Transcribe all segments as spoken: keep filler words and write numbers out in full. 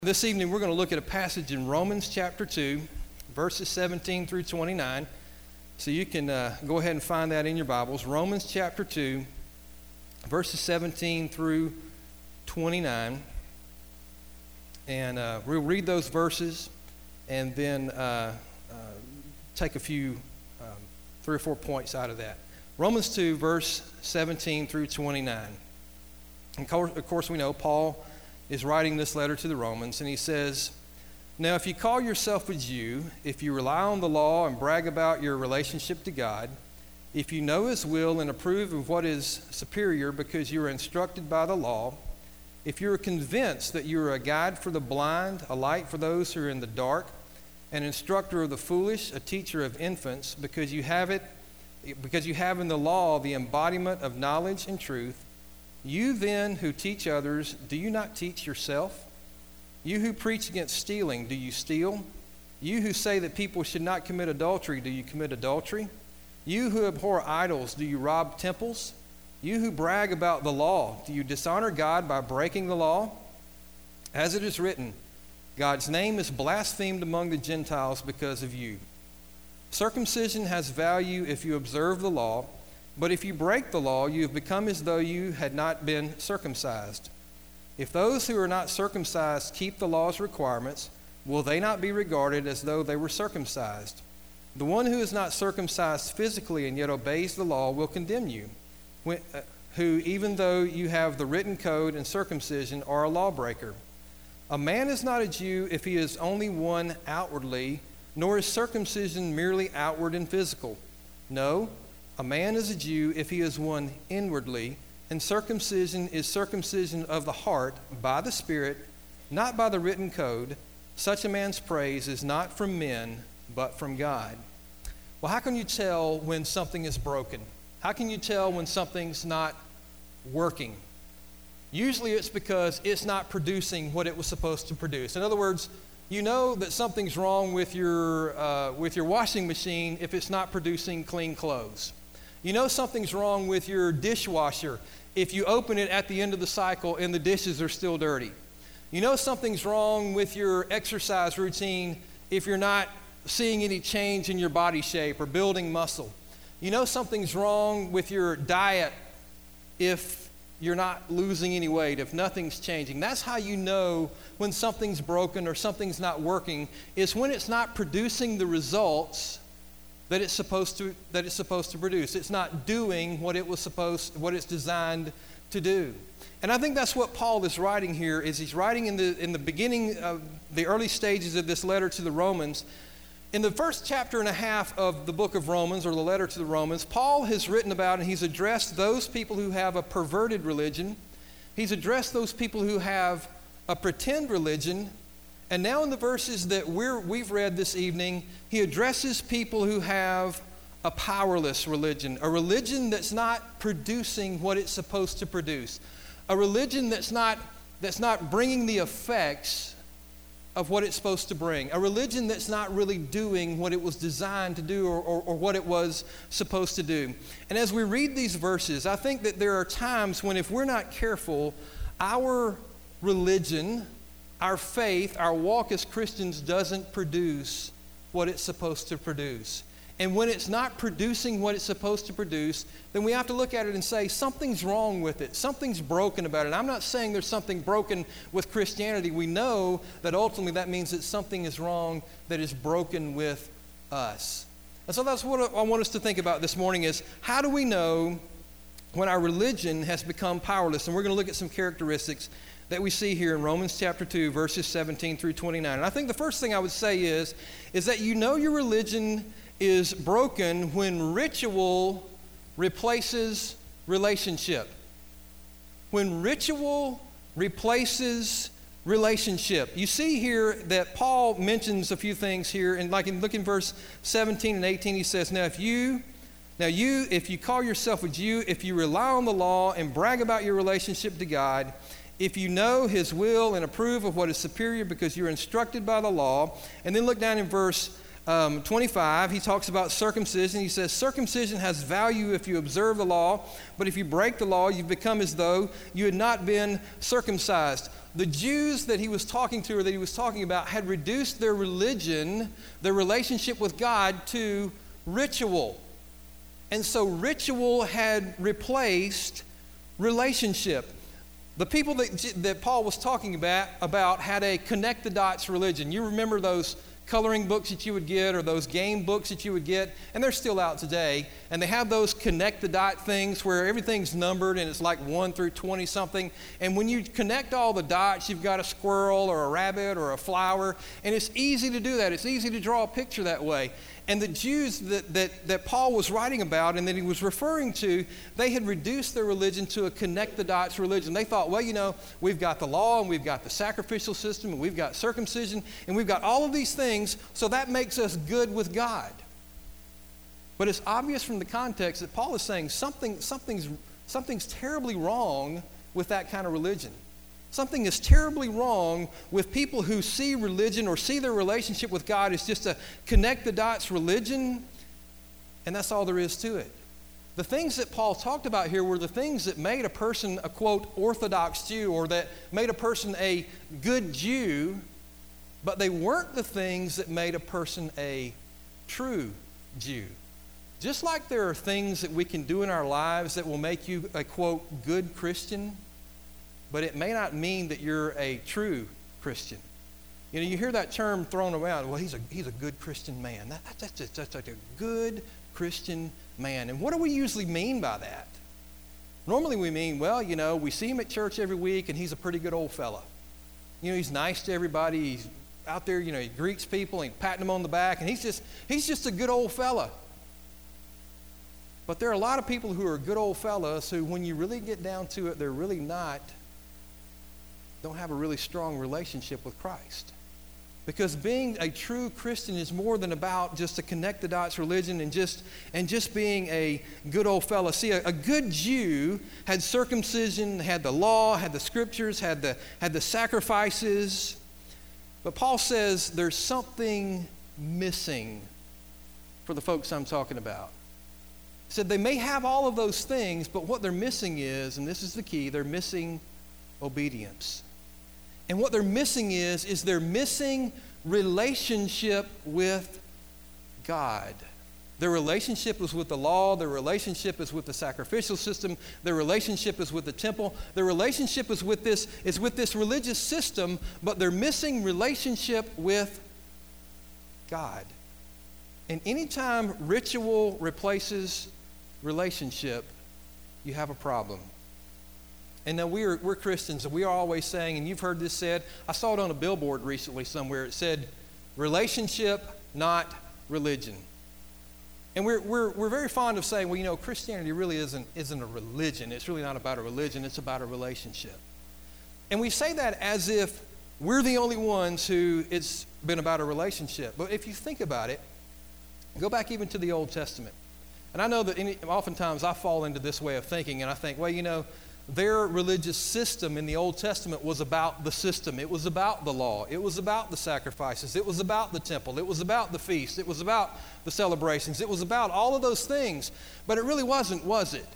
This evening we're going to look at a passage in Romans chapter two, verses seventeen through twenty-nine. So you can uh, go ahead and find that in your Bibles. Romans chapter two, verses seventeen through twenty-nine. And uh, we'll read those verses and then uh, uh, take a few, um, three or four points out of that. Romans two, verse seventeen through twenty-nine. And of course we know Paul is writing this letter to the Romans, and he says, "Now if you call yourself a Jew, if you rely on the law and brag about your relationship to God, if you know His will and approve of what is superior because you are instructed by the law, if you are convinced that you are a guide for the blind, a light for those who are in the dark, an instructor of the foolish, a teacher of infants, because you have it, because you have in the law the embodiment of knowledge and truth, you then who teach others, do you not teach yourself? You who preach against stealing, do you steal? You who say that people should not commit adultery, do you commit adultery? You who abhor idols, do you rob temples? You who brag about the law, do you dishonor God by breaking the law? As it is written, God's name is blasphemed among the Gentiles because of you. Circumcision has value if you observe the law, but if you break the law, you have become as though you had not been circumcised. If those who are not circumcised keep the law's requirements, will they not be regarded as though they were circumcised? The one who is not circumcised physically and yet obeys the law will condemn you, when, uh, who, even though you have the written code and circumcision, are a lawbreaker. A man is not a Jew if he is only one outwardly, nor is circumcision merely outward and physical. No, a man is a Jew if he is one inwardly, and circumcision is circumcision of the heart by the Spirit, not by the written code. Such a man's praise is not from men, but from God." Well, how can you tell when something is broken? How can you tell when something's not working? Usually it's because it's not producing what it was supposed to produce. In other words, you know that something's wrong with your uh, with your washing machine if it's not producing clean clothes. You know something's wrong with your dishwasher if you open it at the end of the cycle and the dishes are still dirty. You know something's wrong with your exercise routine if you're not seeing any change in your body shape or building muscle. You know something's wrong with your diet if you're not losing any weight, if nothing's changing. That's how you know when something's broken or something's not working, is when it's not producing the results that it's supposed to that it's supposed to produce. It's not doing what it was supposed what it's designed to do. And I think that's what Paul is writing here, is he's writing in the in the beginning of the early stages of this letter to the Romans. In the first chapter and a half of the book of Romans, or the letter to the Romans, Paul has written about and he's addressed those people who have a perverted religion. He's addressed those people who have a pretend religion. And now in the verses that we're, we've read this evening, he addresses people who have a powerless religion, a religion that's not producing what it's supposed to produce, a religion that's not, that's not bringing the effects of what it's supposed to bring, a religion that's not really doing what it was designed to do, or, or, or what it was supposed to do. And as we read these verses, I think that there are times when, if we're not careful, our religion, our faith, our walk as Christians doesn't produce what it's supposed to produce. And when it's not producing what it's supposed to produce, then we have to look at it and say, something's wrong with it. Something's broken about it. I'm not saying there's something broken with Christianity. We know that ultimately that means that something is wrong that is broken with us. And so that's what I want us to think about this morning, is how do we know when our religion has become powerless? And we're going to look at some characteristics that we see here in Romans chapter two, verses seventeen through twenty-nine. And I think the first thing I would say is, is that you know your religion is broken when ritual replaces relationship. When ritual replaces relationship. You see here that Paul mentions a few things here, and like in look in verse seventeen and eighteen, he says, Now if you Now you, if you call yourself a Jew, if you rely on the law and brag about your relationship to God, if you know His will and approve of what is superior because you're instructed by the law. And then look down in verse um, twenty-five, he talks about circumcision. He says, circumcision has value if you observe the law, but if you break the law, you've become as though you had not been circumcised. The Jews that he was talking to or that he was talking about had reduced their religion, their relationship with God, to ritual. And so ritual had replaced relationship. The people that, that Paul was talking about, about had a connect-the-dots religion. You remember those coloring books that you would get or those game books that you would get, and they're still out today, and they have those connect-the-dot things where everything's numbered and it's like one through twenty something, and when you connect all the dots, you've got a squirrel or a rabbit or a flower, and it's easy to do that. It's easy to draw a picture that way. And the Jews that, that, that Paul was writing about and that he was referring to, they had reduced their religion to a connect-the-dots religion. They thought, well, you know, we've got the law and we've got the sacrificial system and we've got circumcision and we've got all of these things, so that makes us good with God. But it's obvious from the context that Paul is saying something, something's, something's terribly wrong with that kind of religion. Something is terribly wrong with people who see religion or see their relationship with God as just a connect-the-dots religion, and that's all there is to it. The things that Paul talked about here were the things that made a person a, quote, Orthodox Jew, or that made a person a good Jew, but they weren't the things that made a person a true Jew. Just like there are things that we can do in our lives that will make you a, quote, good Christian, but it may not mean that you're a true Christian. You know, you hear that term thrown around, well, he's a, he's a good Christian man. That, that's, just, that's like a good Christian man. And what do we usually mean by that? Normally we mean, well, you know, we see him at church every week and he's a pretty good old fella. You know, he's nice to everybody. He's out there, you know, he greets people and he's patting them on the back, and he's just, he's just a good old fella. But there are a lot of people who are good old fellas who, when you really get down to it, they're really not, don't have a really strong relationship with Christ. Because being a true Christian is more than about just a connect-the-dots religion and just and just being a good old fella. See, a, a good Jew had circumcision, had the law, had the scriptures, had the had the sacrifices. But Paul says there's something missing for the folks I'm talking about. He said they may have all of those things, but what they're missing is, and this is the key, they're missing obedience. And what they're missing is, is they're missing relationship with God. Their relationship is with the law. Their relationship is with the sacrificial system. Their relationship is with the temple. Their relationship is with this, is with this religious system, but they're missing relationship with God. And anytime ritual replaces relationship, you have a problem. And now we're, we're Christians, and we are always saying, and you've heard this said, I saw it on a billboard recently somewhere, it said, relationship, not religion. And we're, we're, we're very fond of saying, well, you know, Christianity really isn't, isn't a religion. It's really not about a religion, it's about a relationship. And we say that as if we're the only ones who it's been about a relationship. But if you think about it, go back even to the Old Testament. And I know that any, oftentimes I fall into this way of thinking, and I think, well, you know, their religious system in the Old Testament was about the system. It was about the law. It was about the sacrifices. It was about the temple. It was about the feast. It was about the celebrations. It was about all of those things. But it really wasn't, was it?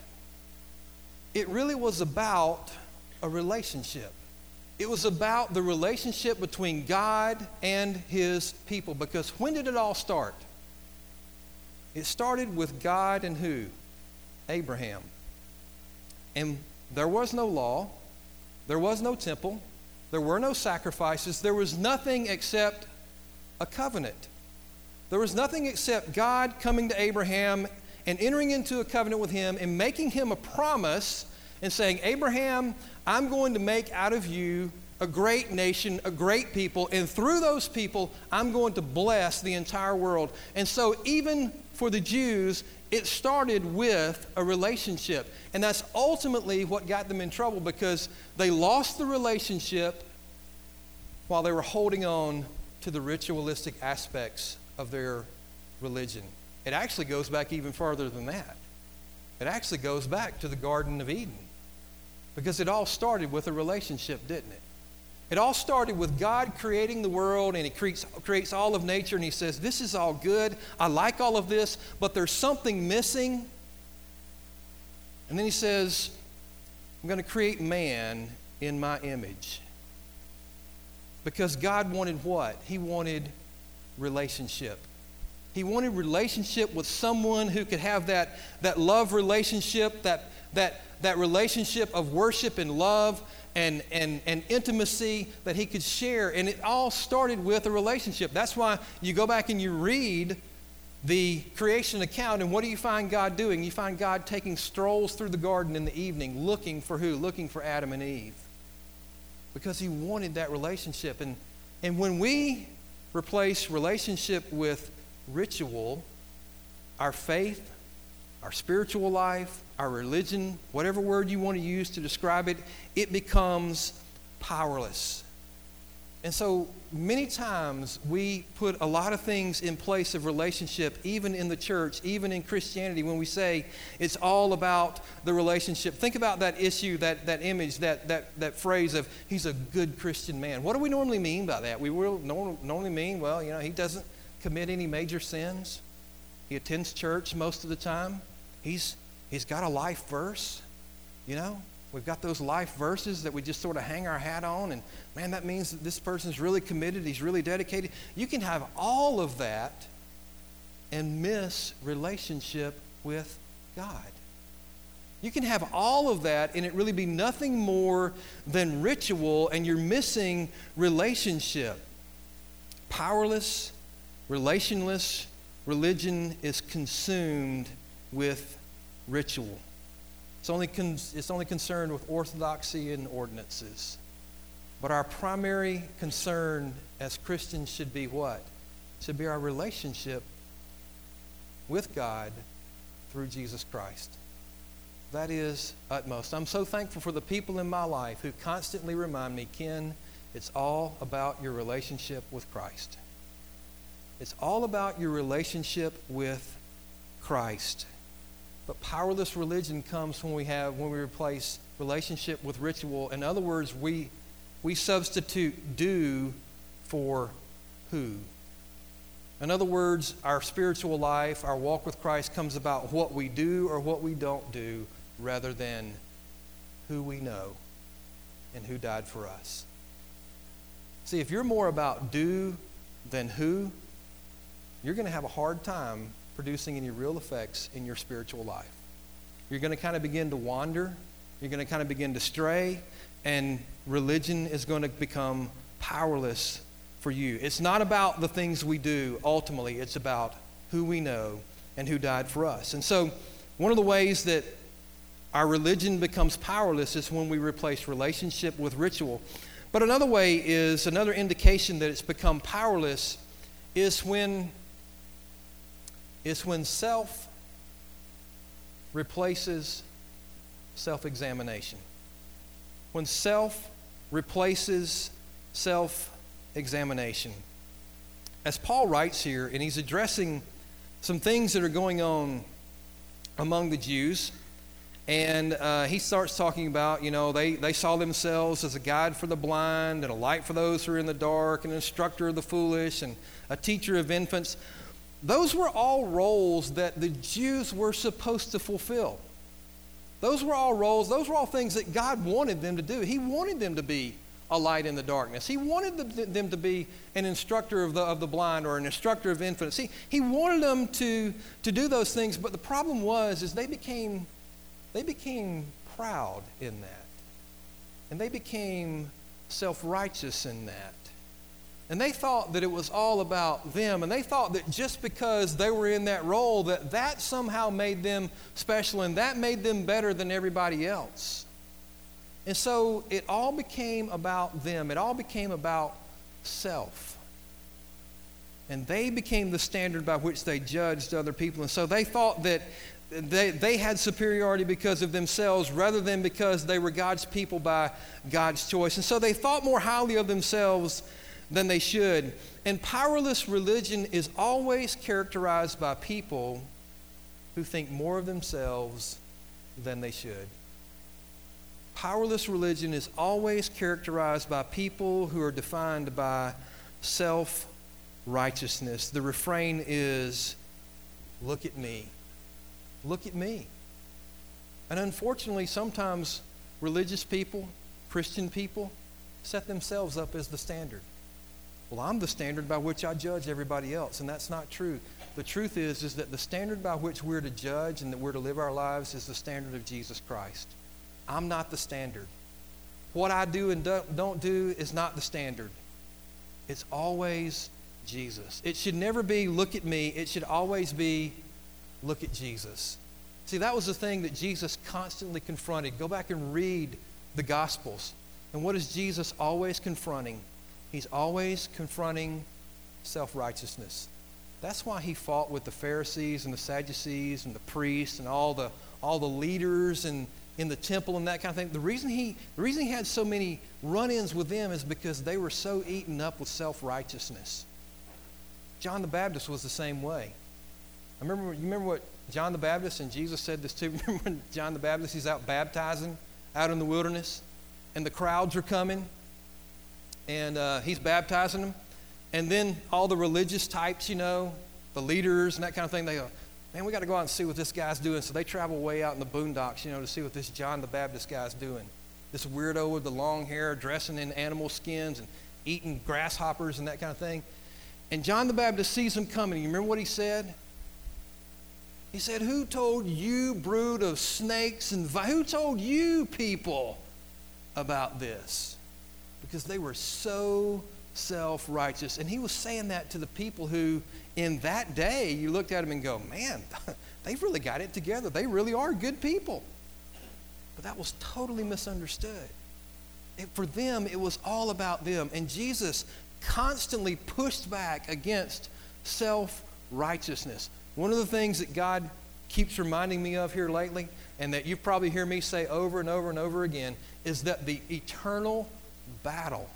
It really was about a relationship. It was about the relationship between God and his people. Because when did it all start? It started with God and who? Abraham. And there was no law, there was no temple, there were no sacrifices, there was nothing except a covenant. There was nothing except God coming to Abraham and entering into a covenant with him and making him a promise and saying, Abraham, I'm going to make out of you a great nation, a great people, and through those people, I'm going to bless the entire world. And so even for the Jews, it started with a relationship. And that's ultimately what got them in trouble, because they lost the relationship while they were holding on to the ritualistic aspects of their religion. It actually goes back even further than that. It actually goes back to the Garden of Eden, because it all started with a relationship, didn't it? It all started with God creating the world, and he creates, creates all of nature, and he says, this is all good. I like all of this, but there's something missing. And then he says, I'm going to create man in my image. Because God wanted what? He wanted relationship. He wanted relationship with someone who could have that, that love relationship, that, that, that relationship of worship and love and, and, and intimacy that he could share. And it all started with a relationship. That's why you go back and you read the creation account, and what do you find God doing? You find God taking strolls through the garden in the evening, looking for who? Looking for Adam and Eve. Because he wanted that relationship. And, and when we replace relationship with ritual, our faith, our spiritual life, our religion, whatever word you want to use to describe it, it becomes powerless. And so many times we put a lot of things in place of relationship, even in the church, even in Christianity, when we say it's all about the relationship. Think about that issue, that, that image, that, that, that phrase of, he's a good Christian man. What do we normally mean by that? We will normally mean, well, you know, he doesn't commit any major sins. He attends church most of the time. He's, he's got a life verse, you know. We've got those life verses that we just sort of hang our hat on, and man, that means that this person's really committed, he's really dedicated. You can have all of that and miss relationship with God. You can have all of that and it really be nothing more than ritual, and you're missing relationship. Powerless, relationless religion is consumed with ritual. It's only, con- it's only concerned with orthodoxy and ordinances. But our primary concern as Christians should be what? Should be our relationship with God through Jesus Christ. That is utmost. I'm so thankful for the people in my life who constantly remind me, Ken, it's all about your relationship with Christ. It's all about your relationship with Christ. But powerless religion comes when we have when we replace relationship with ritual. In other words, we we substitute do for who. In other words, our spiritual life, our walk with Christ comes about what we do or what we don't do rather than who we know and who died for us. See, if you're more about do than who, you're going to have a hard time producing any real effects in your spiritual life. You're going to kind of begin to wander. You're going to kind of begin to stray, and religion is going to become powerless for you. It's not about the things we do, ultimately. It's about who we know and who died for us. And so one of the ways that our religion becomes powerless is when we replace relationship with ritual. But another way is, another indication that it's become powerless is when It's when self replaces self-examination. When self replaces self-examination. As Paul writes here, and he's addressing some things that are going on among the Jews, and uh, he starts talking about, you know, they, they saw themselves as a guide for the blind, and a light for those who are in the dark, and an instructor of the foolish, and a teacher of infants. Those were all roles that the Jews were supposed to fulfill. Those were all roles, those were all things that God wanted them to do. He wanted them to be a light in the darkness. He wanted them to be an instructor of the, of the blind or an instructor of infants. He, he wanted them to, to do those things, but the problem was is they became, they became proud in that. And they became self-righteous in that. And they thought that it was all about them, and they thought that just because they were in that role, that that somehow made them special, and that made them better than everybody else. And so it all became about them. It all became about self. And they became the standard by which they judged other people. And so they thought that they, they had superiority because of themselves rather than because they were God's people by God's choice. And so they thought more highly of themselves than they should. And powerless religion is always characterized by people who think more of themselves than they should. Powerless religion is always characterized by people who are defined by self-righteousness. The refrain is, look at me. Look at me. And unfortunately, sometimes religious people, Christian people, set themselves up as the standard. Well, I'm the standard by which I judge everybody else, and that's not true. The truth is, is that the standard by which we're to judge and that we're to live our lives is the standard of Jesus Christ. I'm not the standard. What I do and don't do is not the standard. It's always Jesus. It should never be, look at me. It should always be, look at Jesus. See, that was the thing that Jesus constantly confronted. Go back and read the Gospels. And what is Jesus always confronting? He's always confronting self-righteousness. That's why he fought with the Pharisees and the Sadducees and the priests and all the all the leaders and in the temple and that kind of thing. The reason he the reason he had so many run-ins with them is because they were so eaten up with self-righteousness. John the Baptist was the same way. I remember you remember what John the Baptist, and Jesus said this too. Remember when John the Baptist, he's out baptizing out in the wilderness, and the crowds are coming. And uh, he's baptizing them. And then all the religious types, you know, the leaders and that kind of thing, they go, man, we got to go out and see what this guy's doing. So they travel way out in the boondocks, you know, to see what this John the Baptist guy's doing. This weirdo with the long hair, dressing in animal skins and eating grasshoppers and that kind of thing. And John the Baptist sees them coming. You remember what he said? He said, who told you, brood of snakes and vi- who told you people about this? Because they were so self-righteous. And he was saying that to the people who, in that day, you looked at them and go, man, they've really got it together. They really are good people. But that was totally misunderstood. It, for them, it was all about them. And Jesus constantly pushed back against self-righteousness. One of the things that God keeps reminding me of here lately, and that you probably hear me say over and over and over again, is that the eternal battle,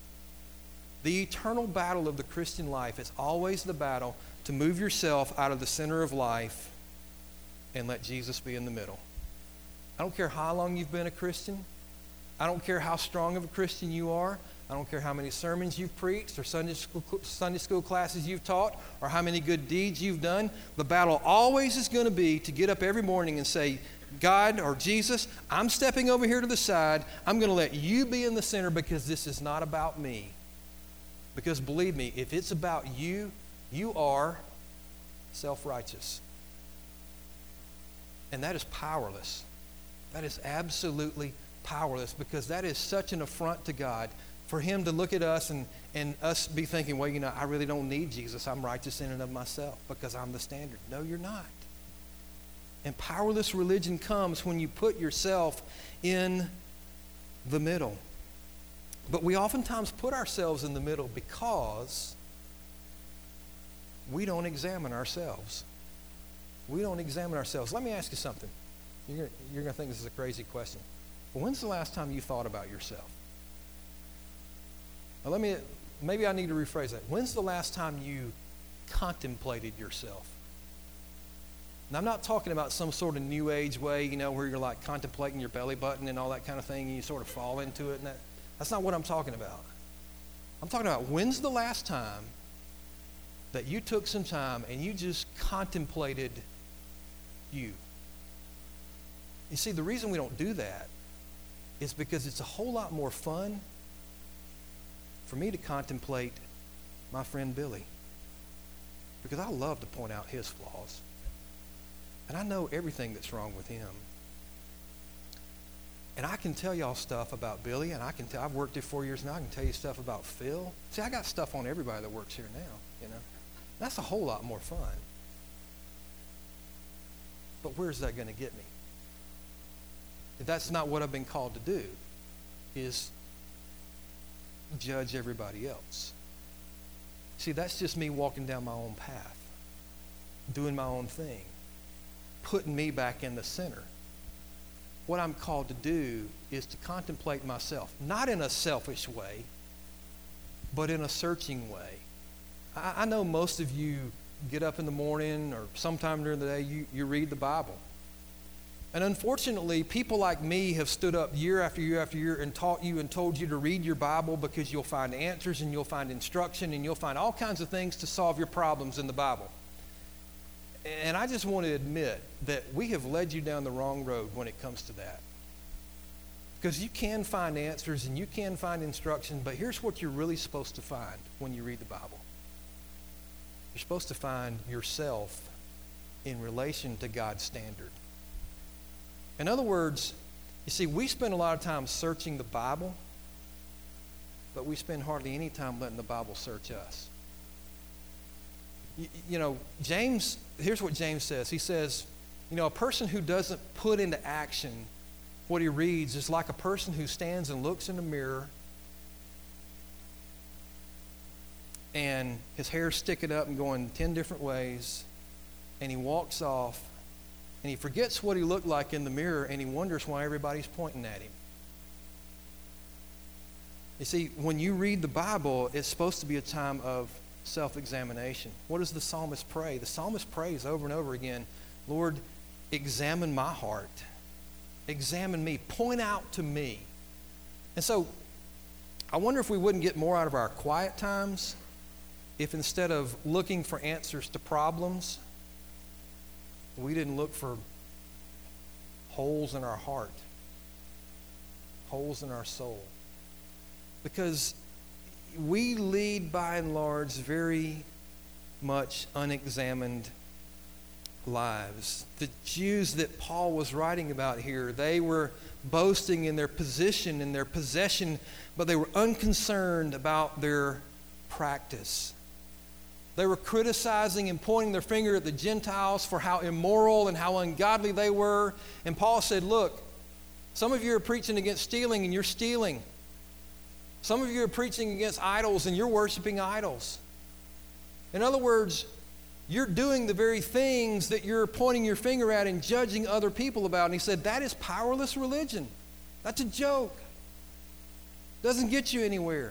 the eternal battle of the Christian life is always the battle to move yourself out of the center of life and let Jesus be in the middle. I don't care how long you've been a Christian. I don't care how strong of a Christian you are. I don't care how many sermons you've preached or Sunday school, Sunday school classes you've taught or how many good deeds you've done. The battle always is going to be to get up every morning and say, God or Jesus, I'm stepping over here to the side. I'm going to let you be in the center because this is not about me. Because believe me, if it's about you, you are self-righteous. And that is powerless. That is absolutely powerless because that is such an affront to God for him to look at us and, and us be thinking, well, you know, I really don't need Jesus. I'm righteous in and of myself because I'm the standard. No, you're not. And powerless religion comes when you put yourself in the middle. But we oftentimes put ourselves in the middle because we don't examine ourselves. We don't examine ourselves. Let me ask you something. You're, you're going to think this is a crazy question. But when's the last time you thought about yourself? Now let me, maybe I need to rephrase that. When's the last time you contemplated yourself? Now, I'm not talking about some sort of new age way, you know, where you're like contemplating your belly button and all that kind of thing, and you sort of fall into it. And that, that's not what I'm talking about. I'm talking about when's the last time that you took some time and you just contemplated you? You see, the reason we don't do that is because it's a whole lot more fun for me to contemplate my friend Billy. Because I love to point out his flaws. And I know everything that's wrong with him. And I can tell y'all stuff about Billy, and I can tell, I've worked here four years now, I can tell you stuff about Phil. See, I got stuff on everybody that works here now, you know. That's a whole lot more fun. But where's that going to get me? That's not what I've been called to do, is judge everybody else. See, that's just me walking down my own path, doing my own thing, putting me back in the center. What I'm called to do is to contemplate myself, not in a selfish way, but in a searching way. I, I know most of you get up in the morning or sometime during the day, you, you read the Bible. And unfortunately, people like me have stood up year after year after year and taught you and told you to read your Bible because you'll find answers and you'll find instruction and you'll find all kinds of things to solve your problems in the Bible. And I just want to admit that we have led you down the wrong road when it comes to that. Because you can find answers and you can find instruction, but here's what you're really supposed to find when you read the Bible. You're supposed to find yourself in relation to God's standard. In other words, you see, we spend a lot of time searching the Bible, but we spend hardly any time letting the Bible search us. You, you know, James, here's what James says. He says, you know, a person who doesn't put into action what he reads is like a person who stands and looks in a mirror and his hair's sticking up and going ten different ways, and he walks off and he forgets what he looked like in the mirror, and he wonders why everybody's pointing at him. You see, when you read the Bible, it's supposed to be a time of self-examination. What does the psalmist pray? The psalmist prays over and over again, Lord, examine my heart. Examine me. Point out to me. And so, I wonder if we wouldn't get more out of our quiet times if instead of looking for answers to problems, we didn't look for holes in our heart, holes in our soul. Because we lead, by and large, very much unexamined lives. The Jews that Paul was writing about here, they were boasting in their position, in their possession, but they were unconcerned about their practice. They were criticizing and pointing their finger at the Gentiles for how immoral and how ungodly they were. And Paul said, look, some of you are preaching against stealing and you're stealing. Some of you are preaching against idols and you're worshiping idols. In other words, you're doing the very things that you're pointing your finger at and judging other people about. And he said, that is powerless religion. That's a joke. Doesn't get you anywhere.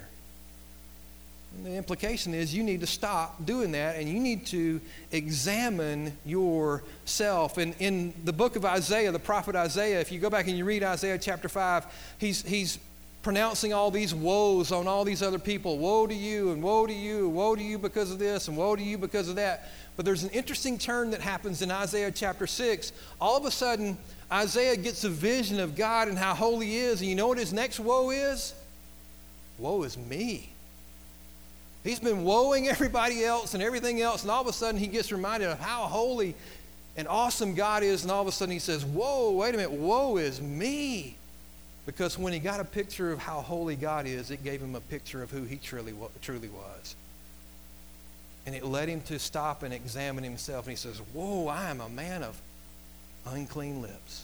And the implication is you need to stop doing that and you need to examine yourself. And in the book of Isaiah, the prophet Isaiah, if you go back and you read Isaiah chapter five, he's, he's pronouncing all these woes on all these other people. Woe to you, and woe to you, woe to you because of this, and woe to you because of that. But there's an interesting turn that happens in Isaiah chapter six. All of a sudden, Isaiah gets a vision of God and how holy he is. And you know what his next woe is? Woe is me. He's been woeing everybody else and everything else, and all of a sudden he gets reminded of how holy and awesome God is, and all of a sudden he says, whoa, wait a minute, woe is me. Because when he got a picture of how holy God is, it gave him a picture of who he truly, truly was. And it led him to stop and examine himself, and he says, whoa, I am a man of unclean lips.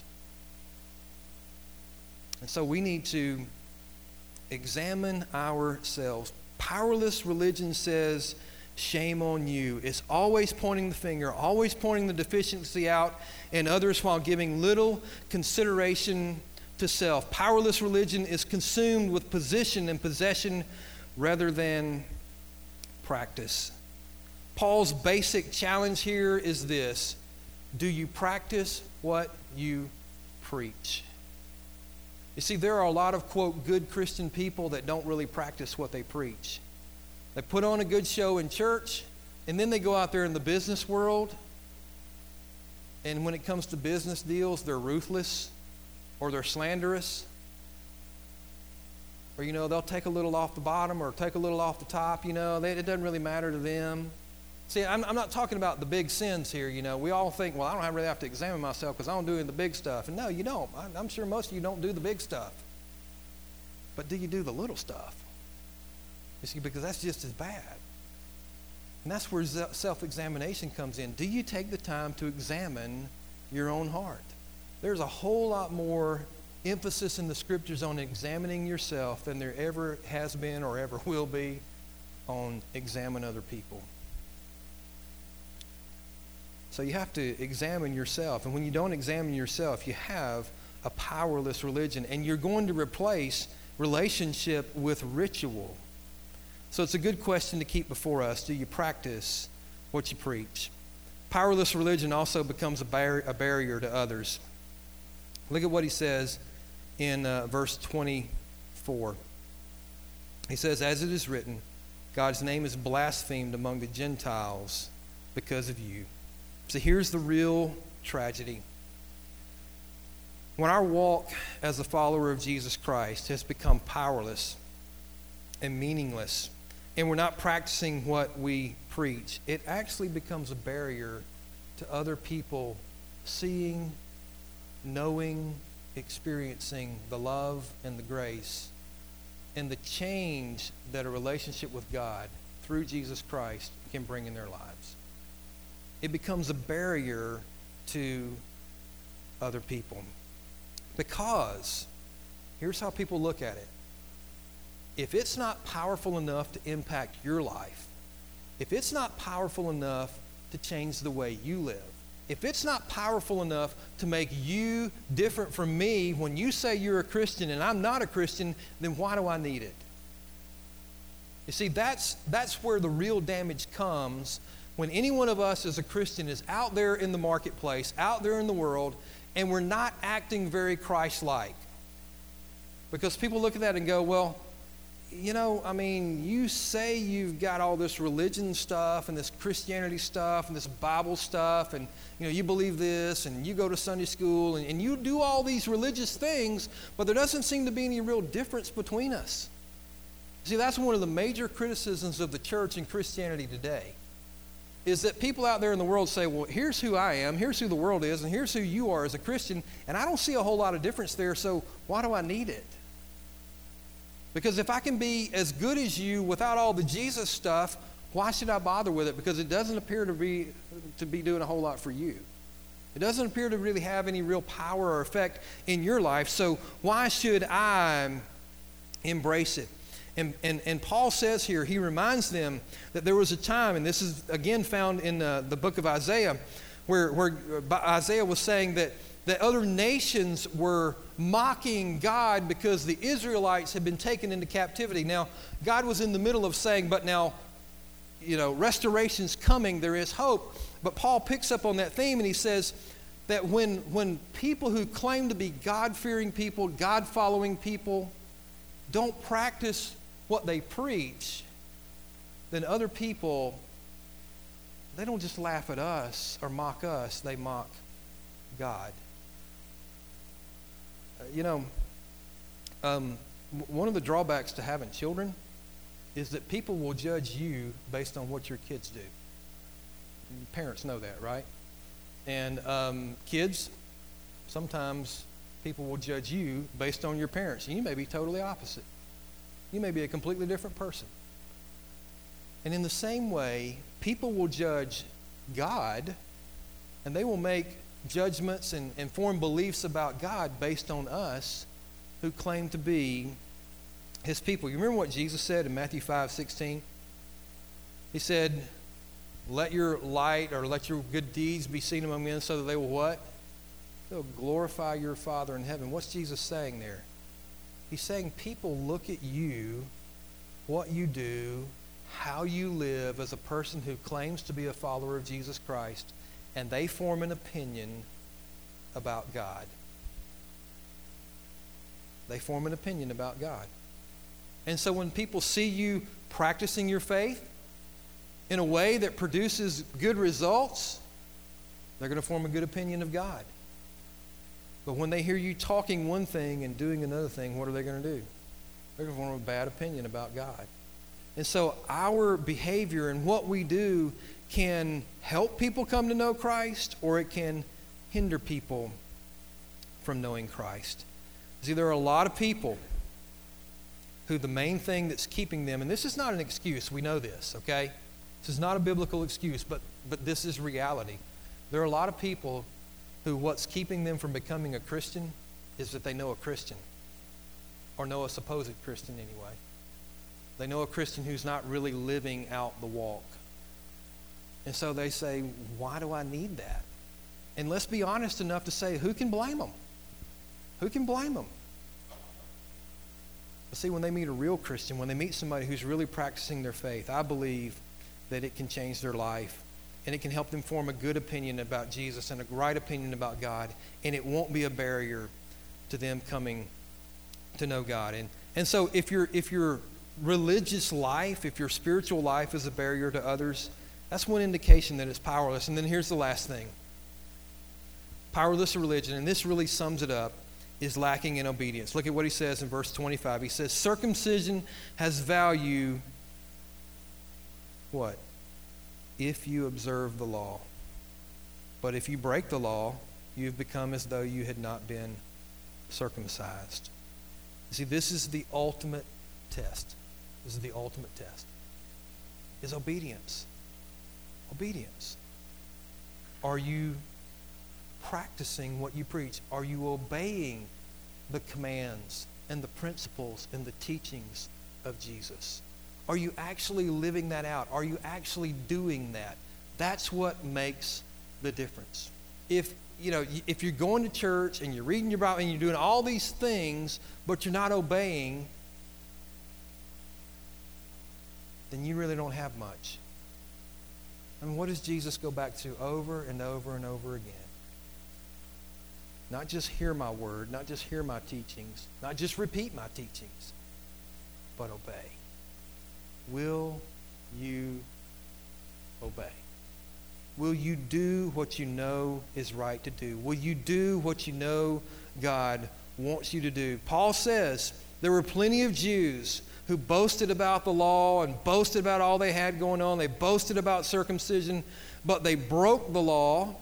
And so we need to examine ourselves. Powerless religion says, shame on you. It's always pointing the finger, always pointing the deficiency out in others while giving little consideration to self. Powerless religion is consumed with position and possession rather than practice. Paul's basic challenge here is this: do you practice what you preach? You see, there are a lot of, quote, good Christian people that don't really practice what they preach. They put on a good show in church, and then they go out there in the business world, and when it comes to business deals, they're ruthless, or they're slanderous, or, you know, they'll take a little off the bottom or take a little off the top, you know. They, it doesn't really matter to them. See, I'm, I'm not talking about the big sins here, you know. We all think, well, I don't really have to examine myself because I don't do the big stuff. And no, you don't. I, I'm sure most of you don't do the big stuff. But do you do the little stuff? You see, because that's just as bad. And that's where self-examination comes in. Do you take the time to examine your own heart? There's a whole lot more emphasis in the scriptures on examining yourself than there ever has been or ever will be on examine other people. So you have to examine yourself. And when you don't examine yourself, you have a powerless religion. And you're going to replace relationship with ritual. So it's a good question to keep before us. Do you practice what you preach? Powerless religion also becomes a, bar- a barrier to others. Look at what he says in uh, verse twenty-four. He says, as it is written, God's name is blasphemed among the Gentiles because of you. So here's the real tragedy. When our walk as a follower of Jesus Christ has become powerless and meaningless, and we're not practicing what we preach, it actually becomes a barrier to other people seeing, knowing, experiencing the love and the grace and the change that a relationship with God through Jesus Christ can bring in their lives. It becomes a barrier to other people. Because, here's how people look at it. If it's not powerful enough to impact your life, if it's not powerful enough to change the way you live, if it's not powerful enough to make you different from me when you say you're a Christian and I'm not a Christian, then why do I need it? You see, that's, that's where the real damage comes when any one of us as a Christian is out there in the marketplace, out there in the world, and we're not acting very Christ-like. Because people look at that and go, well, you know, I mean, you say you've got all this religion stuff and this Christianity stuff and this Bible stuff and, you know, you believe this and you go to Sunday school and, and you do all these religious things, but there doesn't seem to be any real difference between us. See, that's one of the major criticisms of the church and Christianity today, is that people out there in the world say, well, here's who I am, here's who the world is, and here's who you are as a Christian, and I don't see a whole lot of difference there, so why do I need it? Because if I can be as good as you without all the Jesus stuff, why should I bother with it? Because it doesn't appear to be to be doing a whole lot for you. It doesn't appear to really have any real power or effect in your life, so why should I embrace it? And, and, and Paul says here, he reminds them that there was a time, and this is again found in uh, the book of Isaiah, where, where Isaiah was saying that that other nations were mocking God because the Israelites had been taken into captivity. Now, God was in the middle of saying, but now, you know, restoration's coming, there is hope. But Paul picks up on that theme and he says that when, when people who claim to be God-fearing people, God-following people, don't practice what they preach, then other people, they don't just laugh at us or mock us, they mock God. You know, um, one of the drawbacks to having children is that people will judge you based on what your kids do. Parents know that, right? And um, kids, sometimes people will judge you based on your parents. And you may be totally opposite. You may be a completely different person. And in the same way, people will judge God, and they will make judgments and, and form beliefs about God based on us who claim to be his people. You remember what Jesus said in Matthew five sixteen? He said, let your light or let your good deeds be seen among men so that they will what? They'll glorify your Father in heaven. What's Jesus saying there? He's saying people look at you, what you do, how you live as a person who claims to be a follower of Jesus Christ, and they form an opinion about God. They form an opinion about God. And so when people see you practicing your faith in a way that produces good results, they're going to form a good opinion of God. But when they hear you talking one thing and doing another thing, what are they going to do? They're going to form a bad opinion about God. And so our behavior and what we do can help people come to know Christ, or it can hinder people from knowing Christ. See, there are a lot of people who the main thing that's keeping them, and this is not an excuse, we know this, okay? This is not a biblical excuse, but, but this is reality. There are a lot of people who what's keeping them from becoming a Christian is that they know a Christian, or know a supposed Christian anyway. They know a Christian who's not really living out the walk. And so they say, why do I need that? And let's be honest enough to say, who can blame them? Who can blame them? But see, when they meet a real Christian, when they meet somebody who's really practicing their faith, I believe that it can change their life and it can help them form a good opinion about Jesus and a right opinion about God, and it won't be a barrier to them coming to know God. And and so if your if your religious life, if your spiritual life is a barrier to others, that's one indication that it's powerless. And then here's the last thing. Powerless religion, and this really sums it up, is lacking in obedience. Look at what he says in verse twenty-five. He says, circumcision has value, what? If you observe the law. But if you break the law, you've become as though you had not been circumcised. You see, this is the ultimate test. This is the ultimate test. Is obedience. Obedience. Are you practicing what you preach? Are you obeying the commands and the principles and the teachings of Jesus? Are you actually living that out? Are you actually doing that? That's what makes the difference. If you know, if you're going to church and you're reading your Bible and you're doing all these things, but you're not obeying, then you really don't have much. I mean, what does Jesus go back to over and over and over again? Not just hear my word, not just hear my teachings, not just repeat my teachings, but obey. Will you obey? Will you do what you know is right to do? Will you do what you know God wants you to do? Paul says there were plenty of Jews who boasted about the law and boasted about all they had going on. They boasted about circumcision, but they broke the law.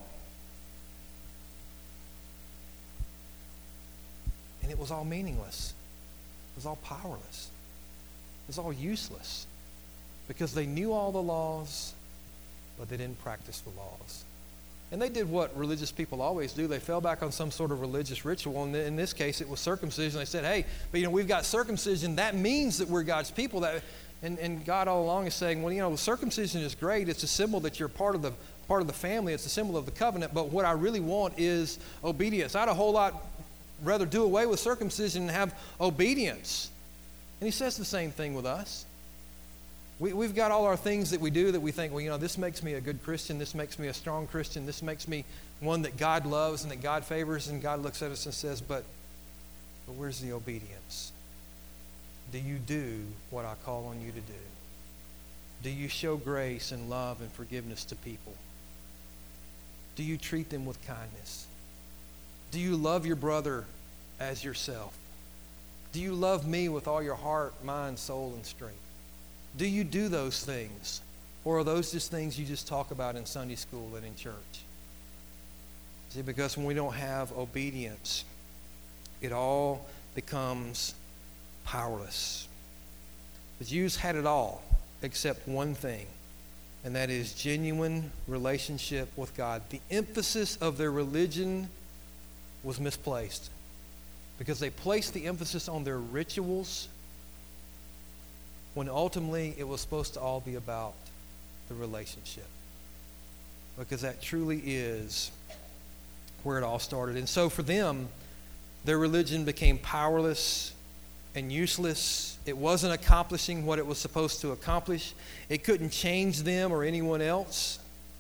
And it was all meaningless. It was all powerless. It was all useless. Because they knew all the laws, but they didn't practice the laws. And they did what religious people always do. They fell back on some sort of religious ritual. And in this case, it was circumcision. They said, hey, but you know, we've got circumcision. That means that we're God's people. That, and, and God all along is saying, well, you know, circumcision is great. It's a symbol that you're part of the part of the family. It's a symbol of the covenant. But what I really want is obedience. I'd a whole lot rather do away with circumcision and have obedience. And he says the same thing with us. We, we've got all our things that we do that we think, well, you know, this makes me a good Christian. This makes me a strong Christian. This makes me one that God loves and that God favors. And God looks at us and says, but, but where's the obedience? Do you do what I call on you to do? Do you show grace and love and forgiveness to people? Do you treat them with kindness? Do you love your brother as yourself? Do you love me with all your heart, mind, soul, and strength? Do you do those things? Or are those just things you just talk about in Sunday school and in church? See, because when we don't have obedience, it all becomes powerless. The Jews had it all except one thing, and that is genuine relationship with God. The emphasis of their religion was misplaced because they placed the emphasis on their rituals when ultimately it was supposed to all be about the relationship, because that truly is where it all started. And so for them, their religion became powerless and useless. It wasn't accomplishing what it was supposed to accomplish. It couldn't change them or anyone else.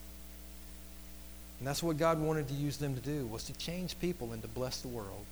And that's what God wanted to use them to do, was to change people and to bless the world.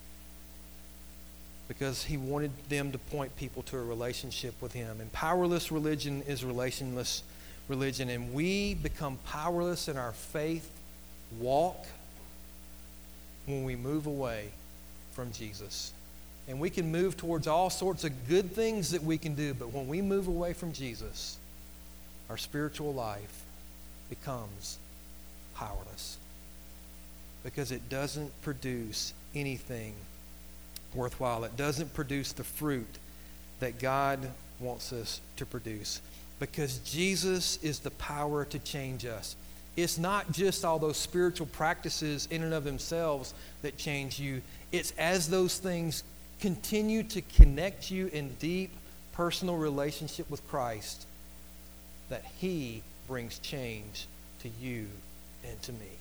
Because he wanted them to point people to a relationship with him. And powerless religion is relationless religion. And we become powerless in our faith walk when we move away from Jesus. And we can move towards all sorts of good things that we can do, but when we move away from Jesus, our spiritual life becomes powerless because it doesn't produce anything worthwhile. It doesn't produce the fruit that God wants us to produce, because Jesus is the power to change us. It's not just all those spiritual practices in and of themselves that change you. It's as those things continue to connect you in deep personal relationship with Christ that he brings change to you and to me.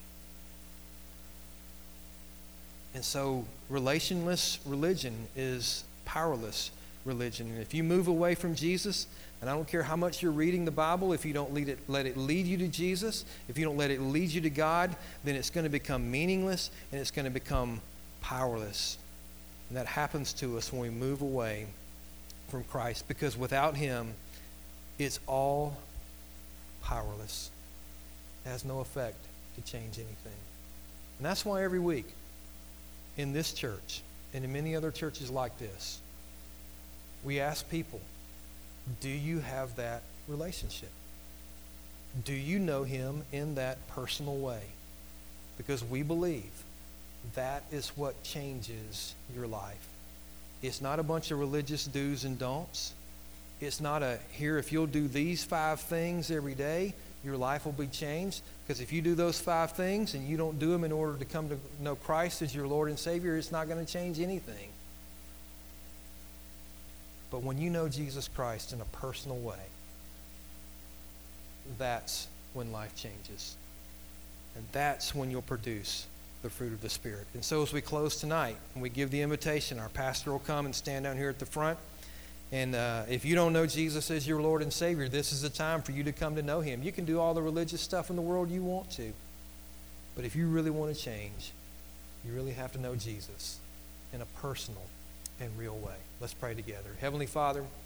And so relationless religion is powerless religion. And if you move away from Jesus, and I don't care how much you're reading the Bible, if you don't lead it, let it lead you to Jesus, if you don't let it lead you to God, then it's going to become meaningless and it's going to become powerless. And that happens to us when we move away from Christ, because without him, it's all powerless. It has no effect to change anything. And that's why every week in this church and in many other churches like this, we ask people, do you have that relationship? Do you know him in that personal way? Because we believe that is what changes your life. It's not a bunch of religious do's and don'ts. It's not a, here, if you'll do these five things every day, your life will be changed. Because if you do those five things and you don't do them in order to come to know Christ as your Lord and Savior, it's not going to change anything. But when you know Jesus Christ in a personal way, that's when life changes. And that's when you'll produce the fruit of the Spirit. And so as we close tonight, and we give the invitation, our pastor will come and stand down here at the front. And uh, if you don't know Jesus as your Lord and Savior, this is the time for you to come to know him. You can do all the religious stuff in the world you want to. But if you really want to change, you really have to know Jesus in a personal and real way. Let's pray together. Heavenly Father,